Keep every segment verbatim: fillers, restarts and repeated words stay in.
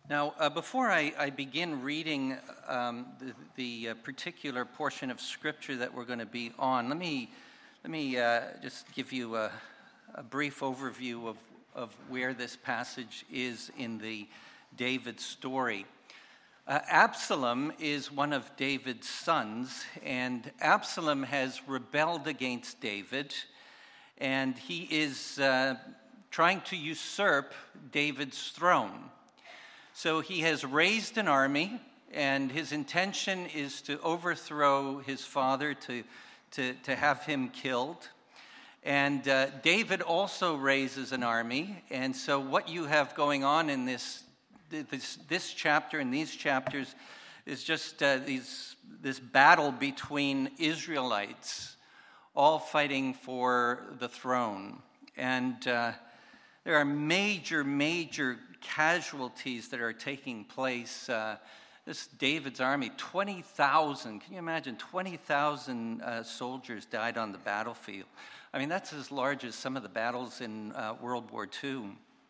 Now, uh, before I, I begin reading um, the, the uh, particular portion of Scripture that we're going to be on, let me let me uh, just give you a, a brief overview of, of where this passage is in the David story. Uh, Absalom is one of David's sons, and Absalom has rebelled against David, and he is uh, trying to usurp David's throne. So he has raised an army, and his intention is to overthrow his father, to, to, to have him killed. And uh, David also raises an army, and so what you have going on in this this, this chapter and these chapters is just uh, these this battle between Israelites, all fighting for the throne. And uh, there are major, major casualties that are taking place. Uh, this David's army, twenty thousand, can you imagine, twenty thousand uh, soldiers died on the battlefield. I mean, that's as large as some of the battles in uh, World War Two.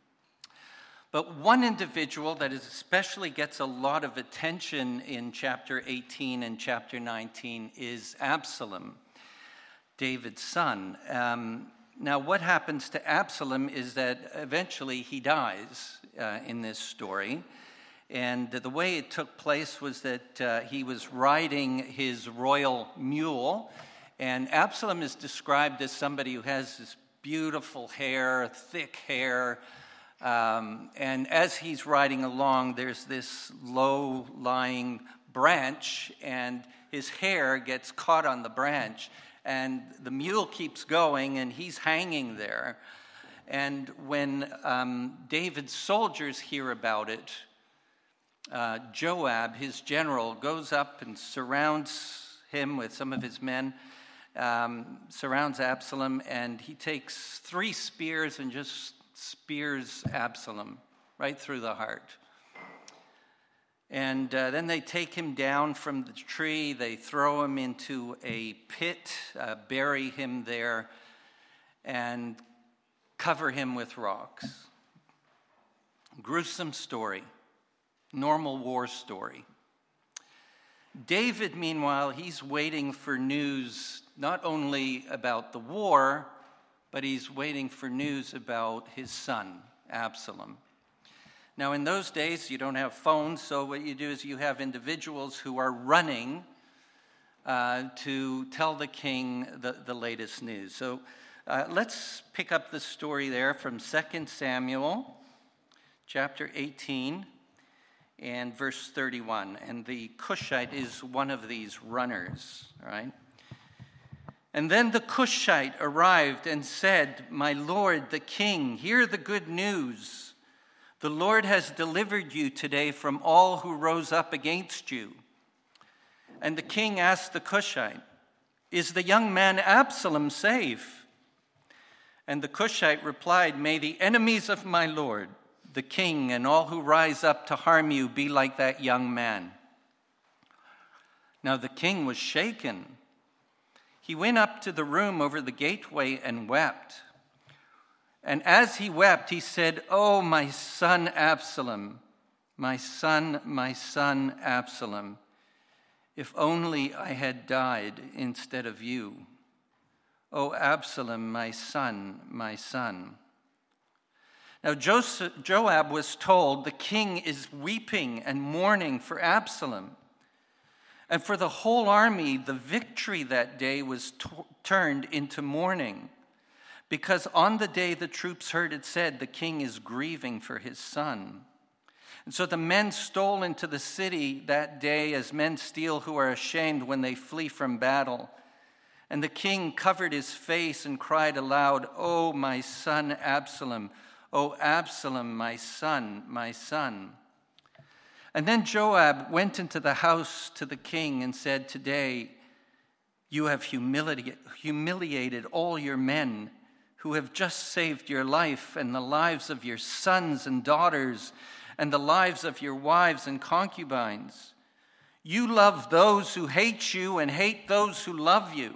But one individual that is especially gets a lot of attention in chapter eighteen and chapter nineteen is Absalom, David's son. Um, Now, what happens to Absalom is that eventually he dies uh, in this story. And the way it took place was that uh, he was riding his royal mule. And Absalom is described as somebody who has this beautiful hair, thick hair. Um, and as he's riding along, there's this low-lying branch, and his hair gets caught on the branch. And the mule keeps going, and he's hanging there. And when um, David's soldiers hear about it, uh, Joab, his general, goes up and surrounds him with some of his men, um, surrounds Absalom, and he takes three spears and just spears Absalom right through the heart. And uh, then they take him down from the tree, they throw him into a pit, uh, bury him there, and cover him with rocks. Gruesome story, normal war story. David, meanwhile, he's waiting for news not only about the war, but he's waiting for news about his son, Absalom. Now, in those days, you don't have phones, so what you do is you have individuals who are running uh, to tell the king the, the latest news. So uh, let's pick up the story there from Second Samuel, chapter eighteen, and verse thirty-one. And the Cushite is one of these runners, all right? And then the Cushite arrived and said, "My lord, the king, hear the good news. The Lord has delivered you today from all who rose up against you." And the king asked the Cushite, "Is the young man Absalom safe?" And the Cushite replied, "May the enemies of my lord, the king, and all who rise up to harm you be like that young man." Now the king was shaken. He went up to the room over the gateway and wept. And as he wept, he said, "Oh, my son Absalom, my son, my son Absalom, if only I had died instead of you. Oh, Absalom, my son, my son." Now Joseph, Joab was told the king is weeping and mourning for Absalom. And for the whole army, the victory that day was t- turned into mourning. Because on the day the troops heard it said, the king is grieving for his son. And so the men stole into the city that day as men steal who are ashamed when they flee from battle. And the king covered his face and cried aloud, "Oh, my son Absalom, oh, Absalom, my son, my son." And then Joab went into the house to the king and said, "Today you have humili- humiliated all your men who have just saved your life and the lives of your sons and daughters and the lives of your wives and concubines. You love those who hate you and hate those who love you.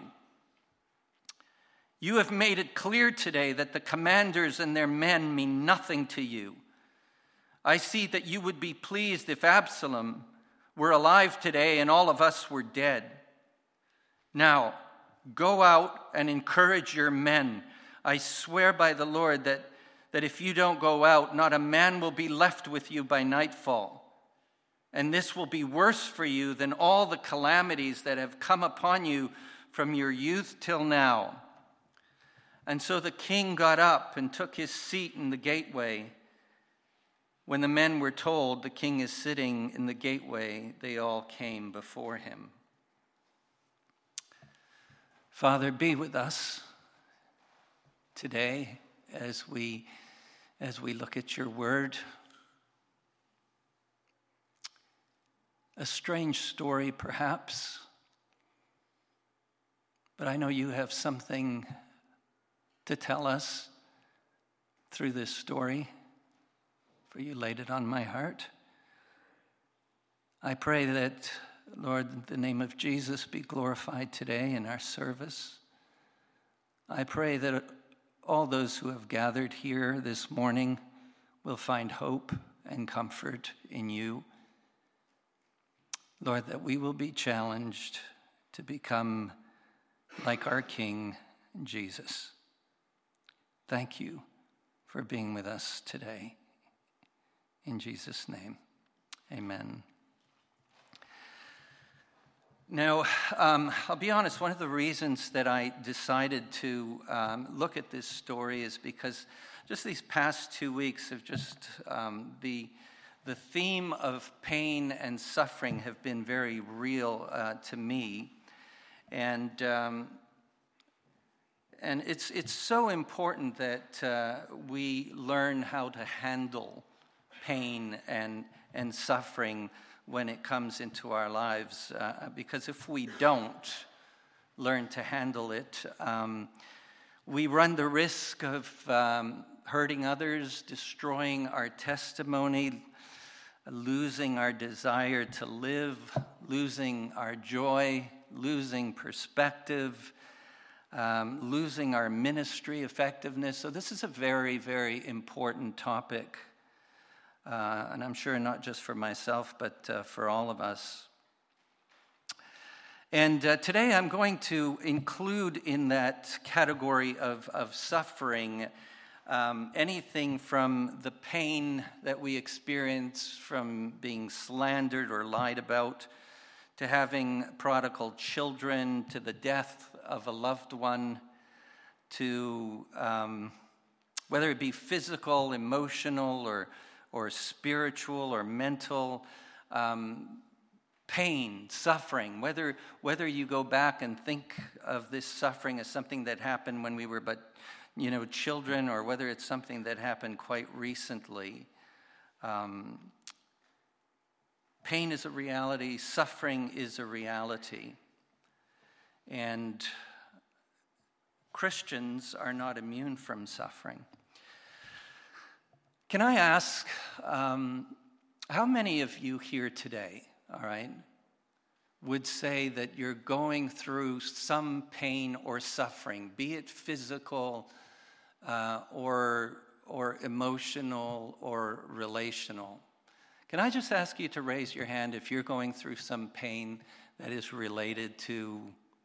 You have made it clear today that the commanders and their men mean nothing to you. I see that you would be pleased if Absalom were alive today and all of us were dead. Now, go out and encourage your men. I swear by the Lord that, that if you don't go out, not a man will be left with you by nightfall. And this will be worse for you than all the calamities that have come upon you from your youth till now. And so the king got up and took his seat in the gateway. When the men were told the king is sitting in the gateway, they all came before him. Father, be with us today as we, as we look at your word. A strange story, perhaps, but I know you have something to tell us through this story, for you laid it on my heart. I pray that, Lord, the name of Jesus be glorified today in our service. I pray that all those who have gathered here this morning will find hope and comfort in you. Lord, that we will be challenged to become like our King, Jesus. Thank you for being with us today. In Jesus' name, amen. Now, um, I'll be honest, one of the reasons that I decided to um, look at this story is because just these past two weeks have just, um, the, the theme of pain and suffering have been very real uh, to me. And um, and it's, it's so important that uh, we learn how to handle pain and, and suffering when it comes into our lives, uh, because if we don't learn to handle it, um, we run the risk of um, hurting others, destroying our testimony, losing our desire to live, losing our joy, losing perspective, um, losing our ministry effectiveness. So this is a very, very important topic. Uh, and I'm sure not just for myself, but uh, for all of us. And uh, today I'm going to include in that category of, of suffering um, anything from the pain that we experience from being slandered or lied about, to having prodigal children, to the death of a loved one, to um, whether it be physical, emotional, or or spiritual or mental um, pain, suffering, whether whether you go back and think of this suffering as something that happened when we were but, you know, children, or whether it's something that happened quite recently. Um, pain is a reality, suffering is a reality. And Christians are not immune from suffering. Can I ask, um, how many of you here today, all right, would say that you're going through some pain or suffering, be it physical uh, or, or emotional or relational? Can I just ask you to raise your hand if you're going through some pain that is related to...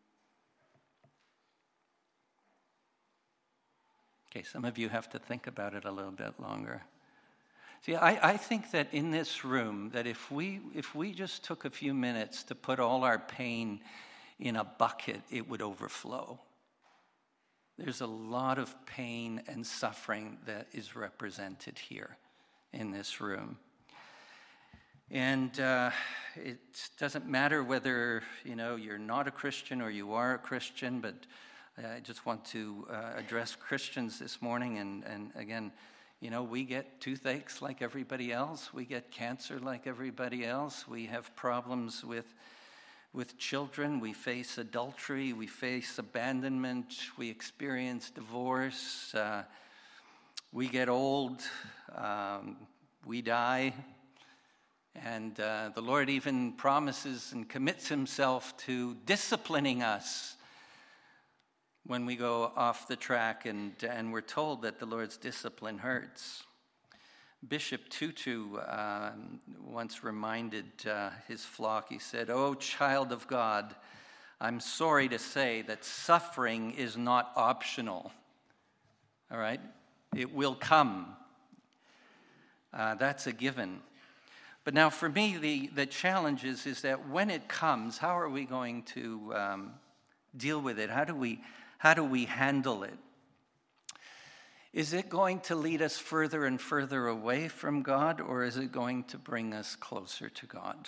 Okay, some of you have to think about it a little bit longer. See, I, I think that in this room, that if we if we just took a few minutes to put all our pain in a bucket, it would overflow. There's a lot of pain and suffering that is represented here in this room. And uh, it doesn't matter whether, you know, you're not a Christian or you are a Christian, but I just want to uh, address Christians this morning. And, and again, you know, we get toothaches like everybody else. We get cancer like everybody else. We have problems with with children. We face adultery. We face abandonment. We experience divorce. Uh, we get old. Um, we die. And uh, the Lord even promises and commits himself to disciplining us when we go off the track, and, and we're told that the Lord's discipline hurts. Bishop Tutu uh, once reminded uh, his flock, he said, "Oh, child of God, I'm sorry to say that suffering is not optional." All right? It will come. Uh, that's a given. But now for me, the, the challenge is, is that when it comes, how are we going to um, deal with it? How do we, how do we handle it? Is it going to lead us further and further away from God, or is it going to bring us closer to God?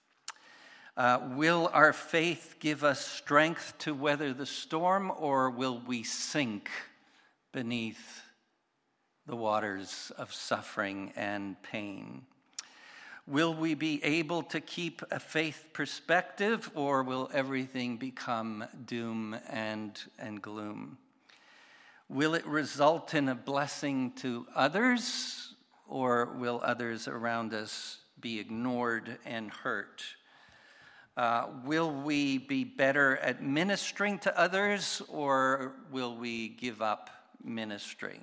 Uh, will our faith give us strength to weather the storm, or will we sink beneath the waters of suffering and pain? Will we be able to keep a faith perspective, or will everything become doom and, and gloom? Will it result in a blessing to others, or will others around us be ignored and hurt? Uh, will we be better at ministering to others, or will we give up ministry?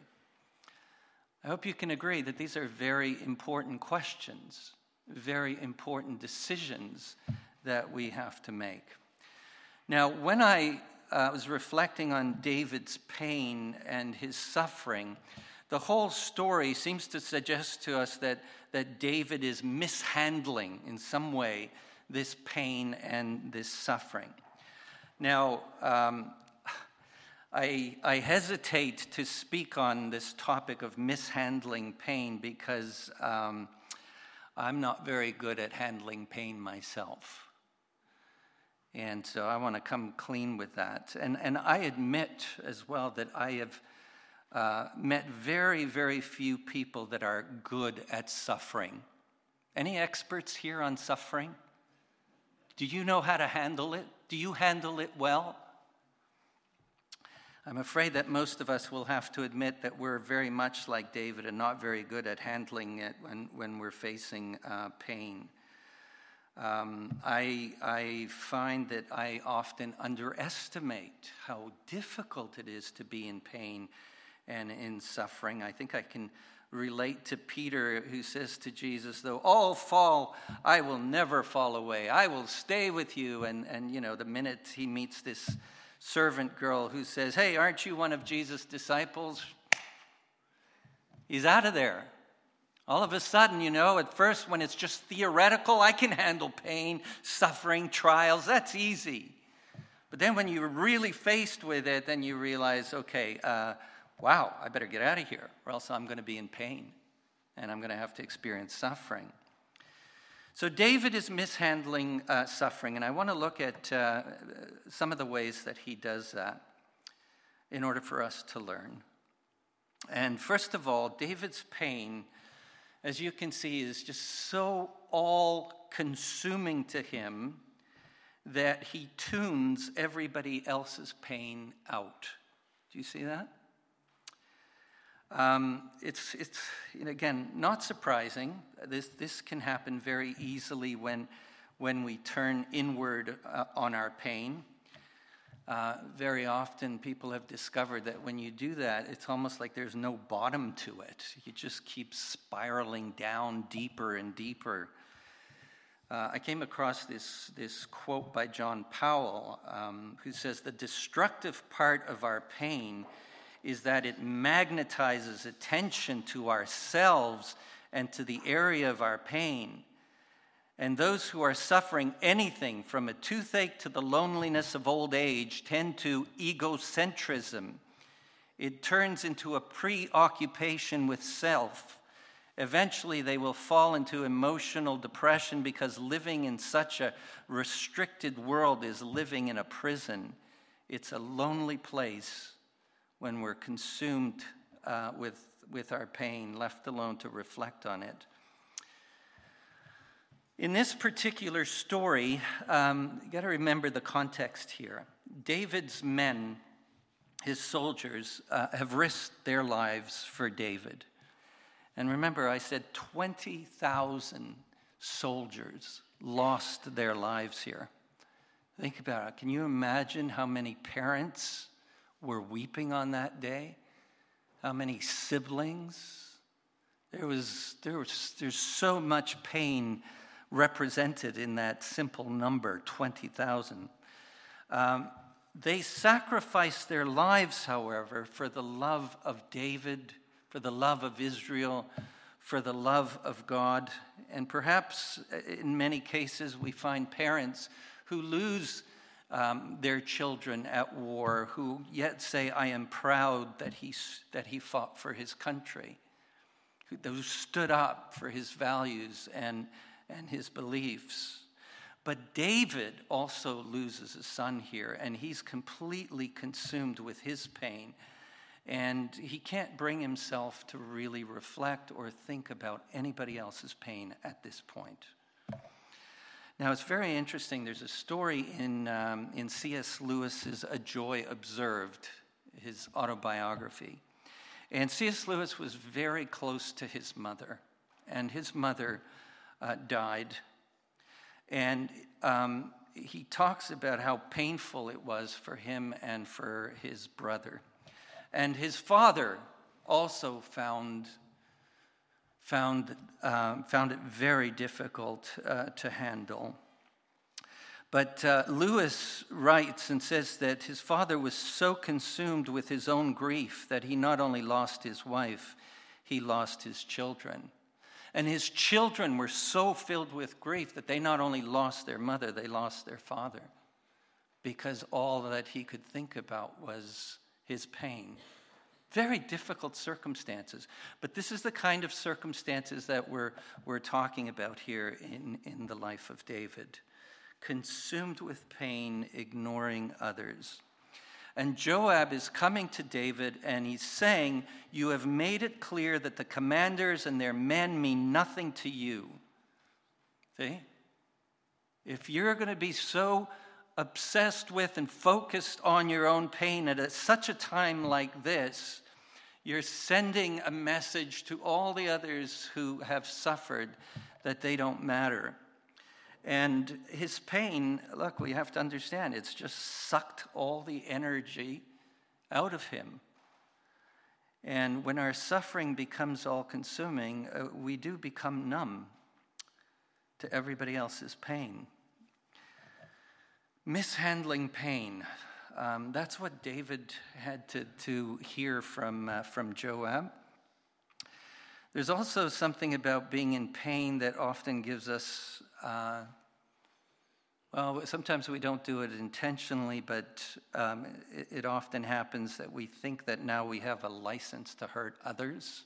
I hope you can agree that these are very important questions, very important decisions that we have to make. Now, when I uh, was reflecting on David's pain and his suffering, the whole story seems to suggest to us that, that David is mishandling in some way this pain and this suffering. Now, um, I, I hesitate to speak on this topic of mishandling pain because um, I'm not very good at handling pain myself. And so I want to come clean with that. And, and I admit as well that I have uh, met very, very few people that are good at suffering. Any experts here on suffering? Do you know how to handle it? Do you handle it well? I'm afraid that most of us will have to admit that we're very much like David and not very good at handling it when, when we're facing uh, pain. Um, I, I find that I often underestimate how difficult it is to be in pain and in suffering. I think I can relate to Peter, who says to Jesus, "Though all fall, I will never fall away. I will stay with you." And, and you know, the minute he meets this servant girl who says, "Hey, aren't you one of Jesus' disciples?" he's out of there. All of a sudden, you know, at first when it's just theoretical, I can handle pain, suffering, trials. That's easy. But then when you're really faced with it, then you realize, okay, uh, wow, I better get out of here, or else I'm going to be in pain, and I'm going to have to experience suffering. So David is mishandling uh, suffering, and I want to look at uh, some of the ways that he does that in order for us to learn. And first of all, David's pain, as you can see, is just so all-consuming to him that he tunes everybody else's pain out. Do you see that? Um, it's, it's you know, again, not surprising. This, this can happen very easily when, when we turn inward uh, on our pain. Uh, very often people have discovered that when you do that, it's almost like there's no bottom to it. You just keep spiraling down deeper and deeper. Uh, I came across this, this quote by John Powell, um, who says, "The destructive part of our pain is that it magnetizes attention to ourselves and to the area of our pain. And those who are suffering anything from a toothache to the loneliness of old age tend to egocentrism. It turns into a preoccupation with self. Eventually, they will fall into emotional depression because living in such a restricted world is living in a prison. It's a lonely place when we're consumed uh, with, with our pain, left alone to reflect on it." In this particular story, um, you got to remember the context here. David's men, his soldiers, uh, have risked their lives for David. And remember, I said twenty thousand soldiers lost their lives here. Think about it. Can you imagine how many parents were weeping on that day? How many siblings? There was, there was, there's so much pain represented in that simple number, twenty thousand. Um, they sacrificed their lives, however, for the love of David, for the love of Israel, for the love of God. And perhaps in many cases we find parents who lose um, their children at war, who yet say, I am proud that he, that he fought for his country, who stood up for his values and, and his beliefs. But David also loses a son here, and he's completely consumed with his pain. And he can't bring himself to really reflect or think about anybody else's pain at this point. Now, it's very interesting. There's a story in, um, in C S Lewis's A Joy Observed, his autobiography. And C S Lewis was very close to his mother, and his mother uh, died. And um, he talks about how painful it was for him and for his brother. And his father also found found uh, found it very difficult uh, to handle. But uh, Lewis writes and says that his father was so consumed with his own grief that he not only lost his wife, he lost his children. And his children were so filled with grief that they not only lost their mother, they lost their father, because all that he could think about was his pain. Very difficult circumstances. But this is the kind of circumstances that we're, we're talking about here in, in the life of David. Consumed with pain, ignoring others. And Joab is coming to David and he's saying, you have made it clear that the commanders and their men mean nothing to you. See? If you're going to be so obsessed with and focused on your own pain at such a time like this, you're sending a message to all the others who have suffered that they don't matter. And his pain, look, we have to understand, it's just sucked all the energy out of him. And when our suffering becomes all-consuming, uh, we do become numb to everybody else's pain. Mishandling pain. Um, that's what David had to, to hear from, uh, from Joab. There's also something about being in pain that often gives us, uh, well, sometimes we don't do it intentionally, but um, it, it often happens that we think that now we have a license to hurt others.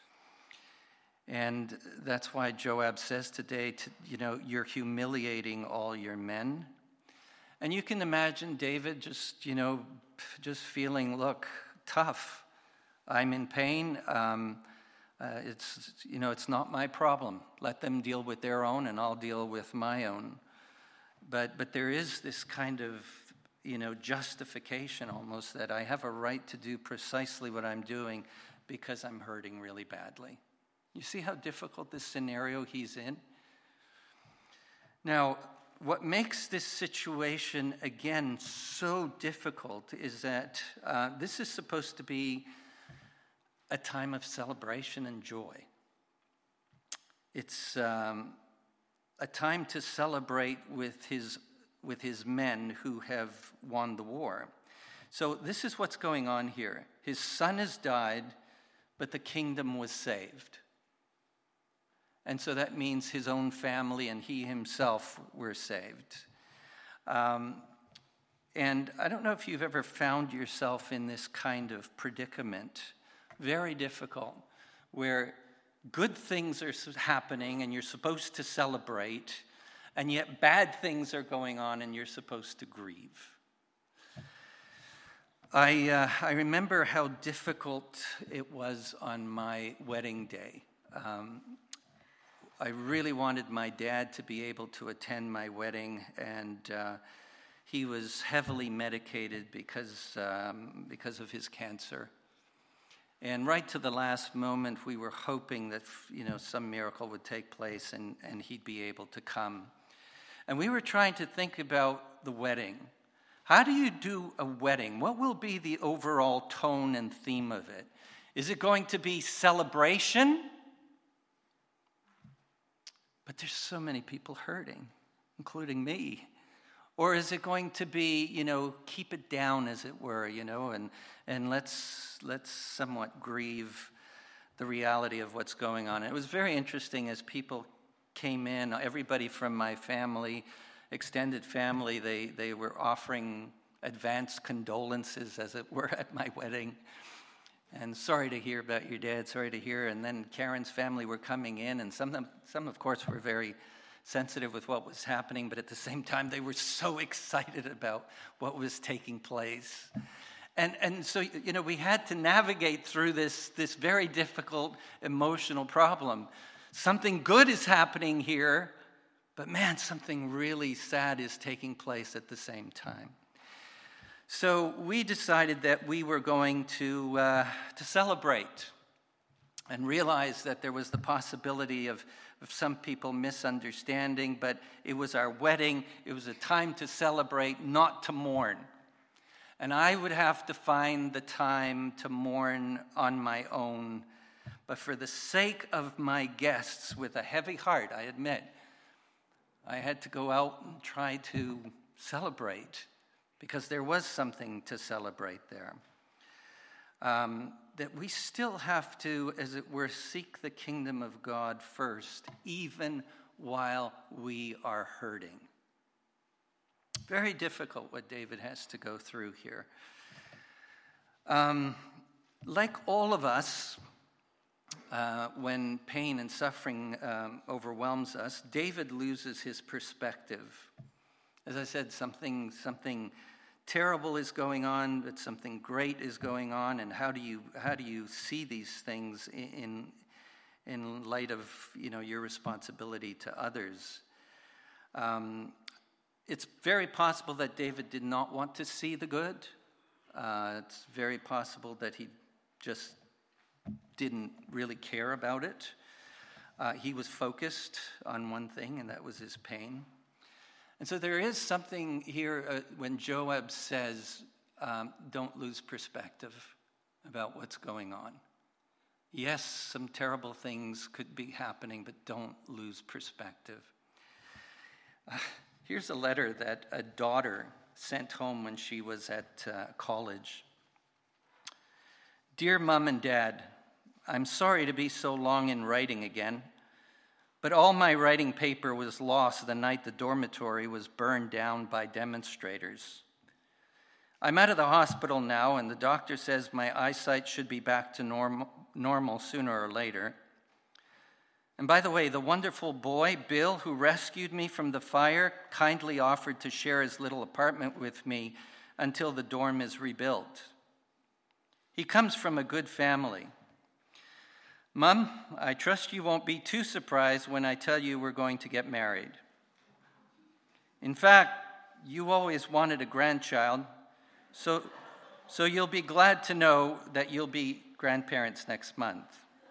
And that's why Joab says today, to, you know, you're humiliating all your men. And you can imagine David just, you know, just feeling, look, tough. I'm in pain. Um, uh, it's, you know, it's not my problem. Let them deal with their own, and I'll deal with my own. But but there is this kind of, you know, justification almost that I have a right to do precisely what I'm doing because I'm hurting really badly. You see how difficult this scenario he's in? Now, what makes this situation, again, so difficult is that uh, this is supposed to be a time of celebration and joy. It's um, a time to celebrate with his, with his men who have won the war. So this is what's going on here. His son has died, but the kingdom was saved. And so that means his own family and he himself were saved. Um, and I don't know if you've ever found yourself in this kind of predicament, very difficult, where good things are happening and you're supposed to celebrate, and yet bad things are going on and you're supposed to grieve. I, uh, I remember how difficult it was on my wedding day. Um, I really wanted my dad to be able to attend my wedding, and uh, he was heavily medicated because um, because of his cancer. And right to the last moment, we were hoping that, you know, some miracle would take place and, and he'd be able to come. And we were trying to think about the wedding. How do you do a wedding? What will be the overall tone and theme of it? Is it going to be celebration? but there's so many people hurting, including me. Or is it going to be, you know, keep it down, as it were, you know, and and let's let's somewhat grieve the reality of what's going on. And it was very interesting as people came in, everybody from my family, extended family, they, they were offering advanced condolences, as it were, at my wedding. And sorry to hear about your dad, sorry to hear. And then Karen's family were coming in, and some of them, some of course, were very sensitive with what was happening, but at the same time, they were so excited about what was taking place. And and so, you know, we had to navigate through this, this very difficult emotional problem. Something good is happening here, but man, something really sad is taking place at the same time. So we decided that we were going to uh, to celebrate and realize that there was the possibility of, of some people misunderstanding, but it was our wedding. It was a time to celebrate, not to mourn. And I would have to find the time to mourn on my own. But for the sake of my guests, with a heavy heart, I admit, I had to go out and try to celebrate, because there was something to celebrate there. Um, that we still have to, as it were, seek the kingdom of God first, even while we are hurting. Very difficult what David has to go through here. Um, like all of us, uh, when pain and suffering um, overwhelms us, David loses his perspective. As I said, something something terrible is going on, but something great is going on. And how do you how do you see these things in in light of, you know, your responsibility to others? Um, It's very possible that David did not want to see the good. Uh, it's very possible that he just didn't really care about it. Uh, he was focused on one thing, and that was his pain. And so there is something here uh, when Joab says, um, don't lose perspective about what's going on. Yes, some terrible things could be happening, but don't lose perspective. Uh, Here's a letter that a daughter sent home when she was at uh, college. Dear Mom and Dad, I'm sorry to be so long in writing again, but all my writing paper was lost the night the dormitory was burned down by demonstrators. I'm out of the hospital now, and the doctor says my eyesight should be back to norm- normal sooner or later. And by the way, the wonderful boy, Bill, who rescued me from the fire, kindly offered to share his little apartment with me until the dorm is rebuilt. He comes from a good family. Mom, I trust you won't be too surprised when I tell you we're going to get married. In fact, you always wanted a grandchild, so, so you'll be glad to know that you'll be grandparents next month.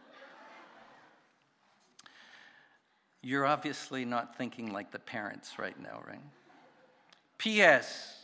You're obviously not thinking like the parents right now, right? P S.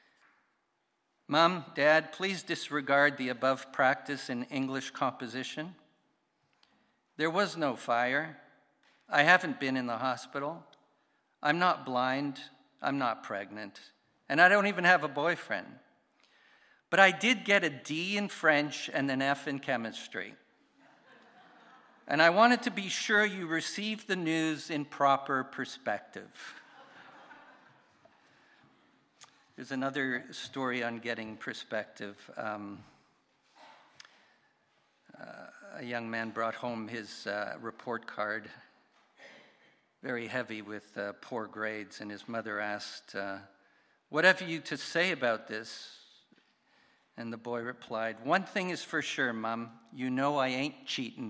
Mom, Dad, please disregard the above practice in English composition. There was no fire. I haven't been in the hospital. I'm not blind. I'm not pregnant. And I don't even have a boyfriend. But I did get a D in French and an F in chemistry. And I wanted to be sure you received the news in proper perspective. There's another story on getting perspective. Um, uh, a young man brought home his uh, report card, very heavy with uh, poor grades, and his mother asked, uh, "What have you to say about this?" And the boy replied, "One thing is for sure, Mom, you know I ain't cheating."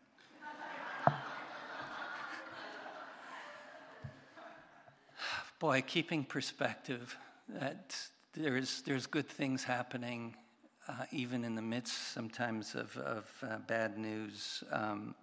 Boy, keeping perspective that there's there's good things happening, uh, even in the midst sometimes of, of uh, bad news. Um,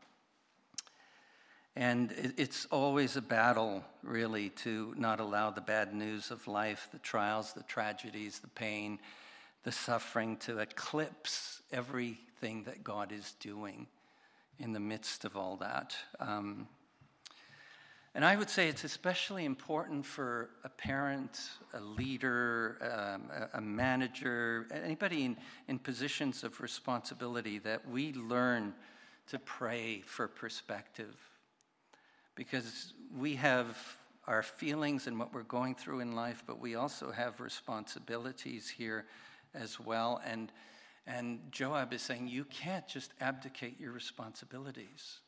and it, it's always a battle, really, to not allow the bad news of life, the trials, the tragedies, the pain, the suffering to eclipse everything that God is doing in the midst of all that. Um, And I would say it's especially important for a parent, a leader, um, a, a manager, anybody in, in positions of responsibility, that we learn to pray for perspective. Because we have our feelings and what we're going through in life, but we also have responsibilities here as well. And, and Joab is saying, you can't just abdicate your responsibilities.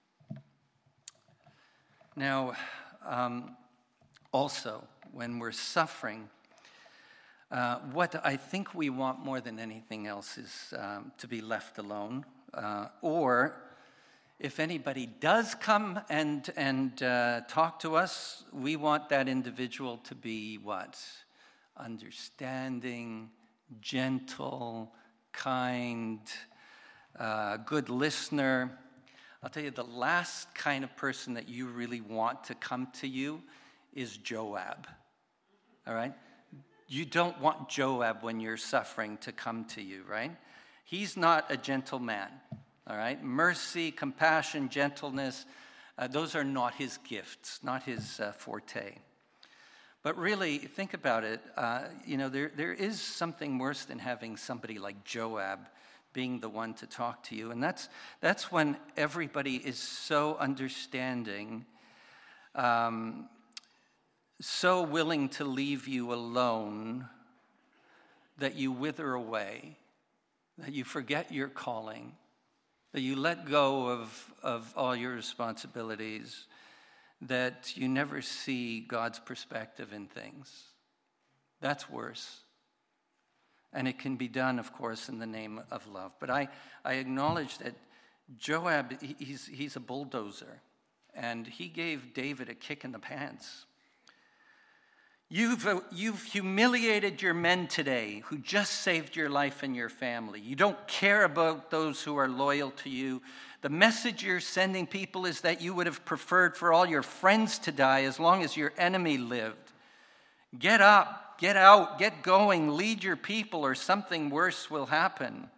Now, um, also, when we're suffering, uh, what I think we want more than anything else is um, to be left alone. Uh, or, if anybody does come and, and uh, talk to us, we want that individual to be what? Understanding, gentle, kind, uh, good listener. I'll tell you, the last kind of person that you really want to come to you is Joab, all right? You don't want Joab when you're suffering to come to you, right? He's not a gentle man, all right? Mercy, compassion, gentleness, uh, those are not his gifts, not his uh, forte. But really, think about it, uh, you know, there there is something worse than having somebody like Joab being the one to talk to you. And that's that's when everybody is so understanding, um, so willing to leave you alone that you wither away, that you forget your calling, that you let go of, of all your responsibilities, that you never see God's perspective in things. That's worse. And it can be done, of course, in the name of love. But I, I acknowledge that Joab, he's, he's a bulldozer. And he gave David a kick in the pants. You've, uh, you've humiliated your men today who just saved your life and your family. You don't care about those who are loyal to you. The message you're sending people is that you would have preferred for all your friends to die as long as your enemy lived. Get up. Get out, get going, lead your people, or something worse will happen.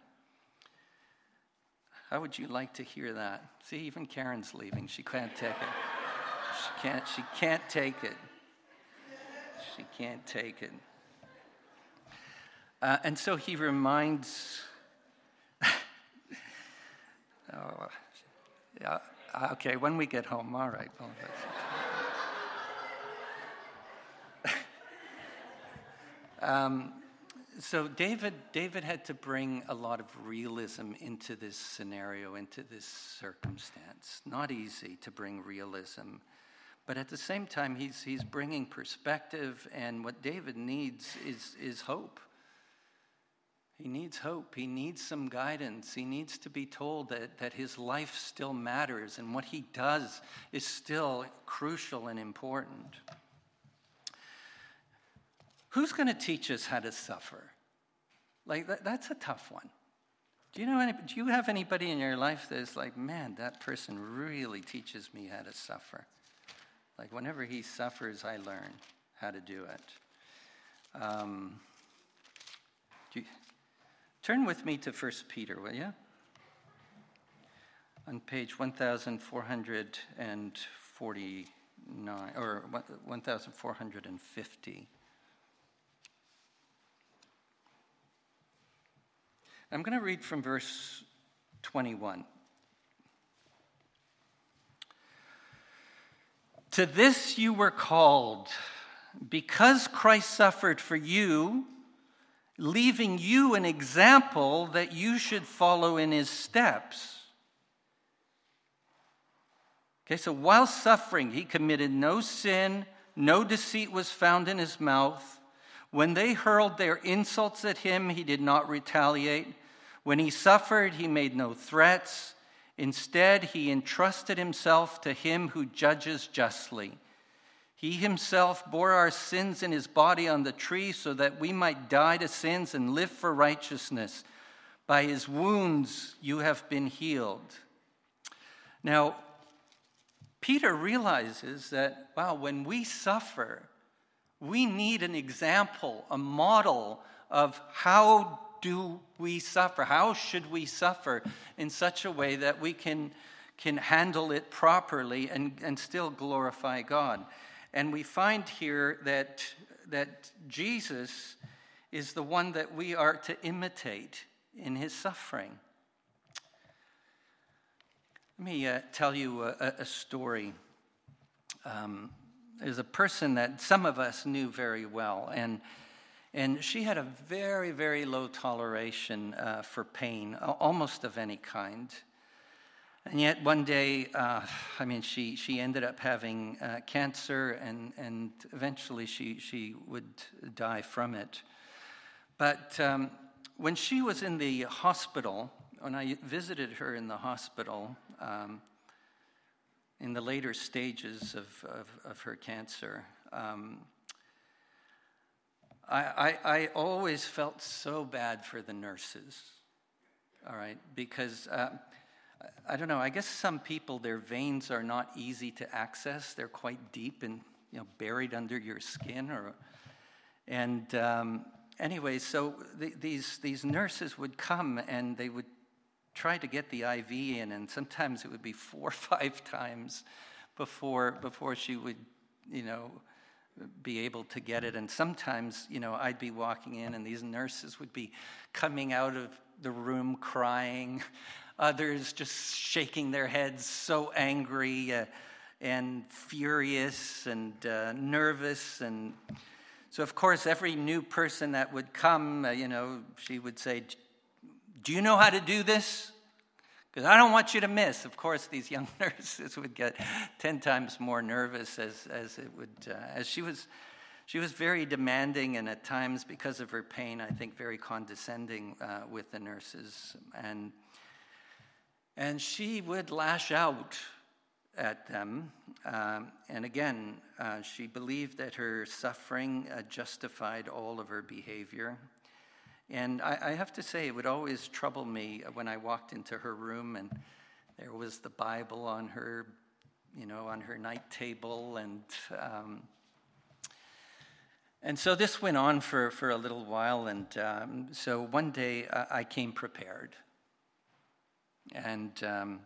How would you like to hear that? See, even Karen's leaving. She can't take it. She can't, she can't take it. She can't take it. Uh, and so he reminds... oh, yeah, okay, when we get home, all right. Well, Um, so David, David had to bring a lot of realism into this scenario, into this circumstance. Not easy to bring realism, but at the same time, he's he's bringing perspective. And what David needs is is hope. He needs hope. He needs some guidance. He needs to be told that that his life still matters and what he does is still crucial and important. Who's going to teach us how to suffer? Like, that, that's a tough one. Do you know any, do you have anybody in your life that's like, man, that person really teaches me how to suffer? Like, whenever he suffers, I learn how to do it. Um, do you, turn with me to First Peter, will you? On page one thousand four hundred forty-nine, or one thousand four hundred fifty. I'm going to read from verse twenty-one. To this you were called, because Christ suffered for you, leaving you an example that you should follow in his steps. Okay, so while suffering, he committed no sin, no deceit was found in his mouth. When they hurled their insults at him, he did not retaliate. When he suffered, he made no threats. Instead, he entrusted himself to him who judges justly. He himself bore our sins in his body on the tree so that we might die to sins and live for righteousness. By his wounds you have been healed. Now, Peter realizes that, wow, when we suffer, we need an example, a model of how do we suffer? How should we suffer in such a way that we can, can handle it properly and, and still glorify God. And we find here that, that Jesus is the one that we are to imitate in his suffering. Let me uh, tell you a, a story. Um, there's a person that some of us knew very well, and and she had a very, very low toleration uh, for pain, almost of any kind. And yet one day, uh, I mean, she, she ended up having uh, cancer, and, and eventually she, she would die from it. But um, when she was in the hospital, when I visited her in the hospital, um, in the later stages of, of, of her cancer, um, I, I, I always felt so bad for the nurses, all right, because... Uh, I don't know, I guess some people, their veins are not easy to access. They're quite deep and, you know, buried under your skin. Or, and um, anyway, so the, these, these nurses would come and they would try to get the I V in, and sometimes it would be four or five times before, before she would, you know, be able to get it. And sometimes, you know, I'd be walking in and these nurses would be coming out of the room crying. Others just shaking their heads, so angry uh, and furious and uh, nervous. And so, of course, every new person that would come, uh, you know, she would say, "Do you know how to do this? Because I don't want you to miss." Of course, these young nurses would get ten times more nervous as as it would uh, as she was. She was very demanding, and at times, because of her pain, I think very condescending uh, with the nurses. And And she would lash out at them. Um, and again, uh, she believed that her suffering uh, justified all of her behavior. And I, I have to say, it would always trouble me when I walked into her room and there was the Bible on her, you know, on her night table. And um, and so this went on for, for a little while. And um, so one day I, I came prepared. And um,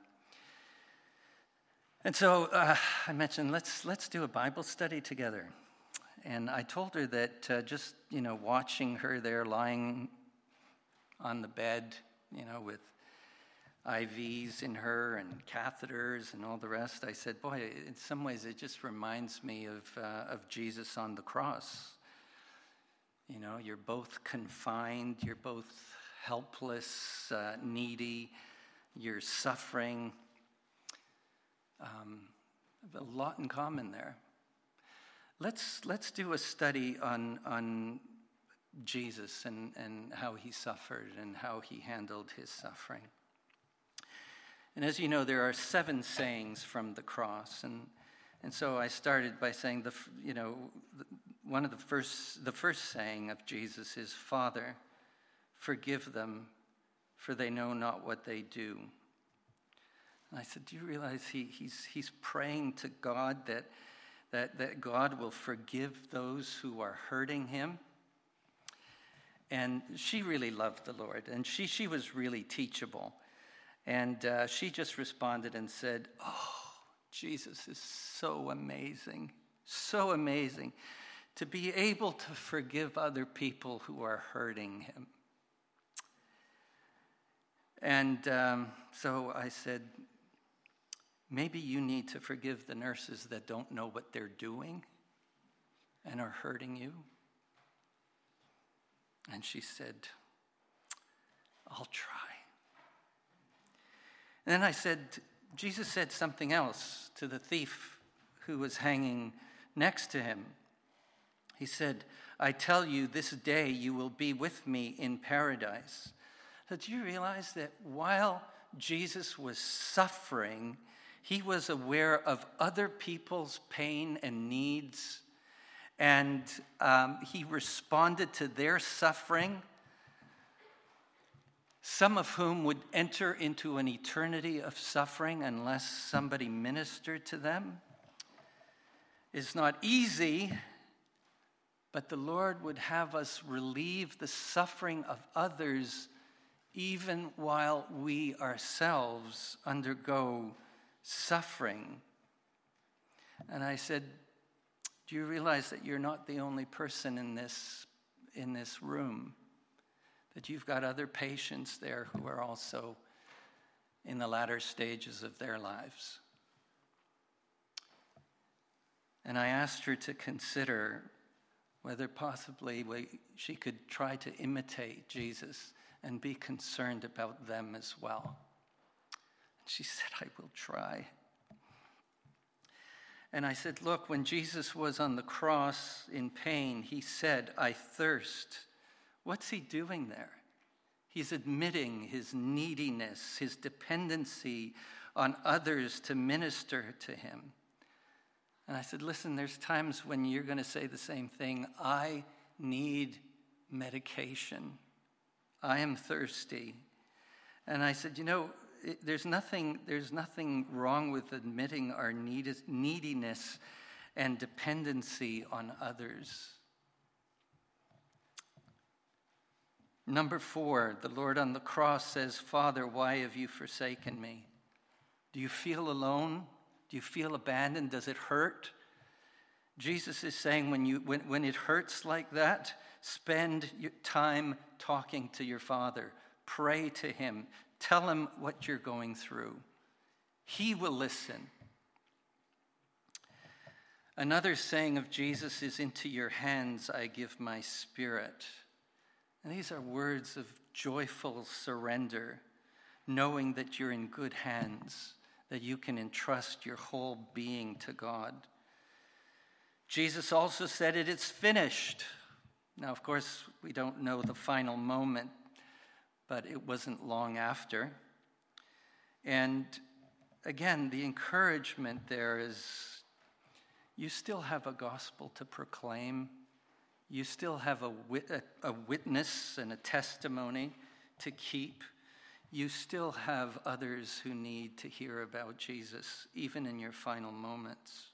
and so uh, I mentioned, let's let's do a Bible study together. And I told her that uh, just, you know, watching her there lying on the bed, you know, with I Vs in her and catheters and all the rest, I said, boy, in some ways it just reminds me of uh, of Jesus on the cross. You know, you're both confined, you're both helpless, uh, needy. You're suffering. Um, a lot in common there. Let's let's do a study on on Jesus and, and how he suffered and how he handled his suffering. And as you know, there are seven sayings from the cross, and and so I started by saying the you know one of the first the first saying of Jesus is, "Father, forgive them, for they know not what they do." And I said, do you realize he, he's, he's praying to God that, that, that God will forgive those who are hurting him? And she really loved the Lord, and she, she was really teachable. And uh, she just responded and said, oh, Jesus is so amazing, so amazing to be able to forgive other people who are hurting him. And um, so I said, maybe you need to forgive the nurses that don't know what they're doing and are hurting you. And she said, I'll try. And then I said, Jesus said something else to the thief who was hanging next to him. He said, I tell you, this day you will be with me in paradise. So do you realize that while Jesus was suffering, he was aware of other people's pain and needs, and um, he responded to their suffering, some of whom would enter into an eternity of suffering unless somebody ministered to them. It's not easy, but the Lord would have us relieve the suffering of others even while we ourselves undergo suffering. And I said, do you realize that you're not the only person in this, in this room? That you've got other patients there who are also in the latter stages of their lives. And I asked her to consider whether possibly we, she could try to imitate Jesus and be concerned about them as well. And she said, I will try. And I said, look, when Jesus was on the cross in pain, he said, I thirst. What's he doing there? He's admitting his neediness, his dependency on others to minister to him. And I said, listen, there's times when you're going to say the same thing. I need medication. I am thirsty. And I said, you know, it, there's nothing, there's nothing wrong with admitting our need, neediness and dependency on others. Number four, the Lord on the cross says, Father, why have you forsaken me? Do you feel alone? Do you feel abandoned? Does it hurt? Jesus is saying when, you, when, when it hurts like that, spend your time talking to your Father. Pray to him. Tell him what you're going through. He will listen. Another saying of Jesus is, into your hands I give my spirit. And these are words of joyful surrender, knowing that you're in good hands, that you can entrust your whole being to God. Jesus also said, it is finished. Now, of course, we don't know the final moment, but it wasn't long after. And again, the encouragement there is, you still have a gospel to proclaim. You still have a, wit- a, a witness and a testimony to keep. You still have others who need to hear about Jesus, even in your final moments.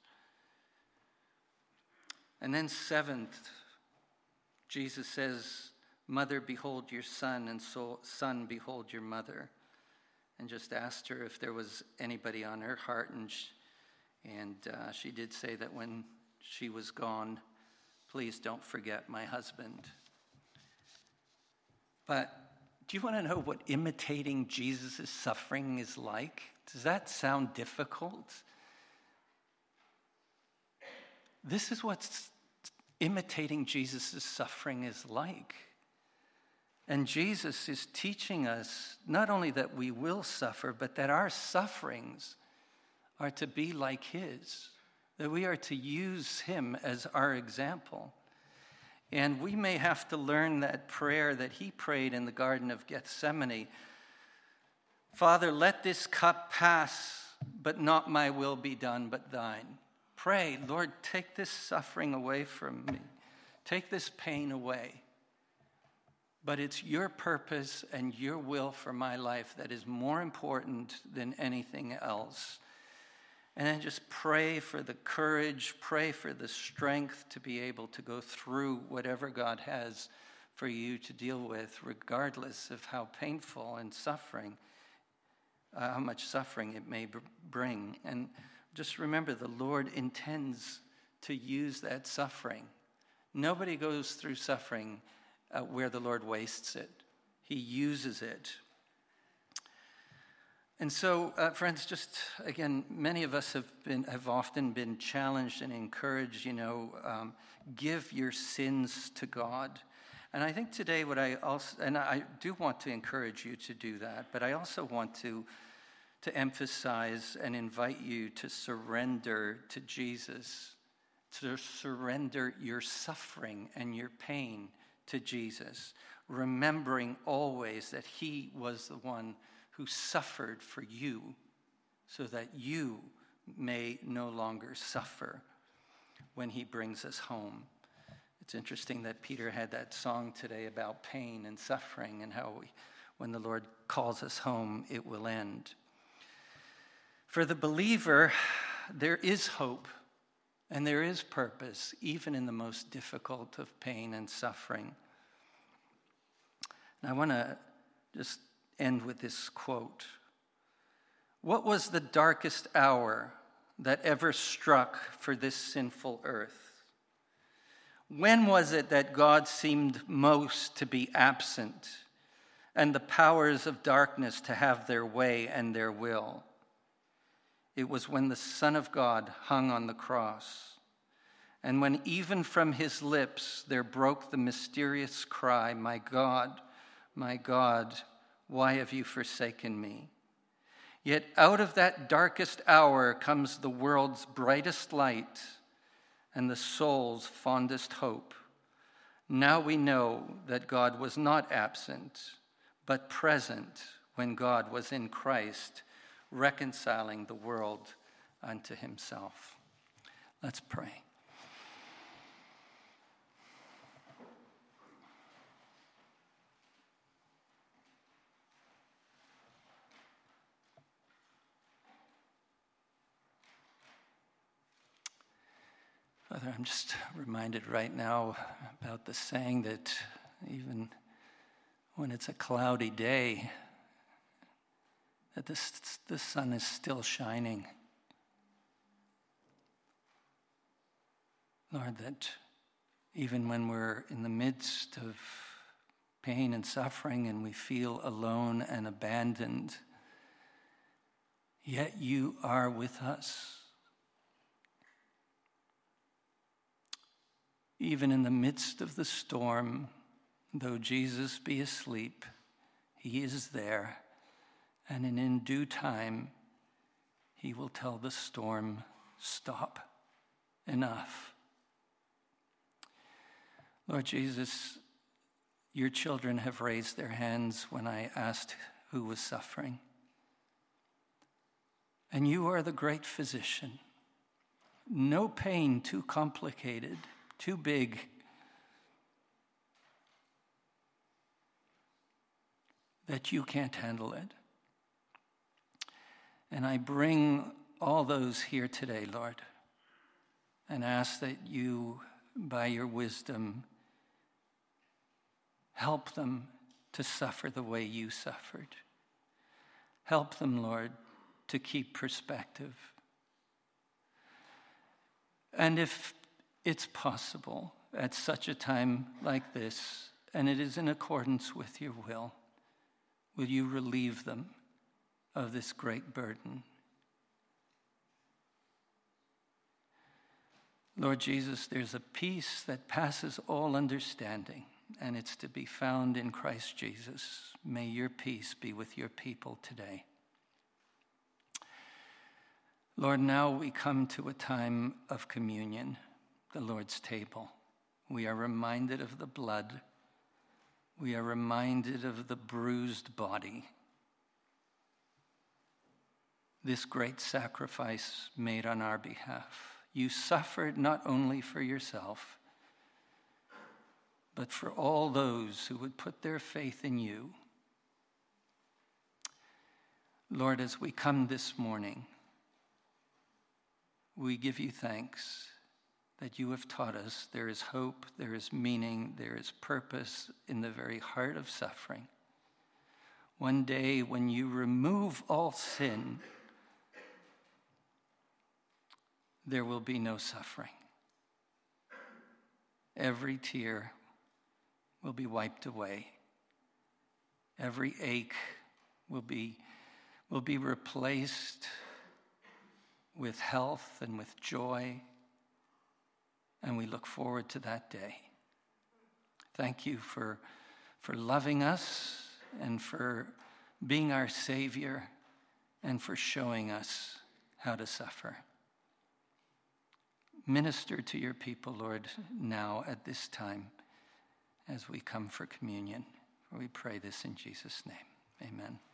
And then seventh, Jesus says, Mother, behold your son, and so, son, behold your mother. And just asked her if there was anybody on her heart, and she, and uh, she did say that when she was gone, please don't forget my husband. But do you want to know what imitating Jesus' suffering is like? Does that sound difficult? This is what imitating Jesus' suffering is like. And Jesus is teaching us not only that we will suffer, but that our sufferings are to be like his, that we are to use him as our example. And we may have to learn that prayer that he prayed in the Garden of Gethsemane. Father, let this cup pass, but not my will be done, but thine. Pray, Lord, take this suffering away from me. Take this pain away. But it's your purpose and your will for my life that is more important than anything else. And then just pray for the courage, pray for the strength to be able to go through whatever God has for you to deal with, regardless of how painful and suffering, uh, how much suffering it may b- bring. And just remember, the Lord intends to use that suffering. Nobody goes through suffering uh, where the Lord wastes it. He uses it. And so, uh, friends, just again, many of us have been have often been challenged and encouraged, you know, um, give your sins to God. And I think today what I also, and I do want to encourage you to do that, but I also want to, to emphasize and invite you to surrender to Jesus, to surrender your suffering and your pain to Jesus, remembering always that he was the one who suffered for you so that you may no longer suffer when he brings us home. It's interesting that Peter had that song today about pain and suffering and how we, when the Lord calls us home, it will end. For the believer, there is hope and there is purpose, even in the most difficult of pain and suffering. And I want to just end with this quote. What was the darkest hour that ever struck for this sinful earth? When was it that God seemed most to be absent and the powers of darkness to have their way and their will? It was when the Son of God hung on the cross, and when even from his lips there broke the mysterious cry, "My God, my God, why have you forsaken me?" Yet out of that darkest hour comes the world's brightest light and the soul's fondest hope. Now we know that God was not absent, but present when God was in Christ, reconciling the world unto himself. Let's pray. Father, I'm just reminded right now about the saying that even when it's a cloudy day, that the, the sun is still shining. Lord, that even when we're in the midst of pain and suffering and we feel alone and abandoned, yet you are with us. Even in the midst of the storm, though Jesus be asleep, he is there, and in due time, he will tell the storm, "Stop, enough." Lord Jesus, your children have raised their hands when I asked who was suffering. And you are the great physician. No pain too complicated, too big, that you can't handle it. And I bring all those here today, Lord, and ask that you, by your wisdom, help them to suffer the way you suffered. Help them, Lord, to keep perspective. And if it's possible at such a time like this, and it is in accordance with your will, will you relieve them of this great burden? Lord Jesus, there's a peace that passes all understanding, and it's to be found in Christ Jesus. May your peace be with your people today. Lord, now we come to a time of communion, the Lord's table. We are reminded of the blood. We are reminded of the bruised body. This great sacrifice made on our behalf. You suffered not only for yourself, but for all those who would put their faith in you. Lord, as we come this morning, we give you thanks that you have taught us there is hope, there is meaning, there is purpose in the very heart of suffering. One day when you remove all sin, there will be no suffering. Every tear will be wiped away. Every ache will be, will be replaced with health and with joy. And we look forward to that day. Thank you for, for loving us and for being our Savior and for showing us how to suffer. Minister to your people, Lord, now at this time as we come for communion. We pray this in Jesus' name. Amen.